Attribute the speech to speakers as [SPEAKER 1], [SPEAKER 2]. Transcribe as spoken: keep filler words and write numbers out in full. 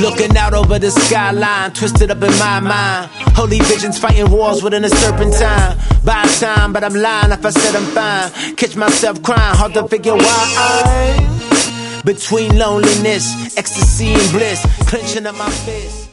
[SPEAKER 1] Looking out over the skyline, twisted up in my mind. Holy visions fighting wars within a serpentine. By time, but I'm lying if I said I'm fine. Catch myself crying, hard to figure why I'm between loneliness, ecstasy and bliss, clenching up my fist.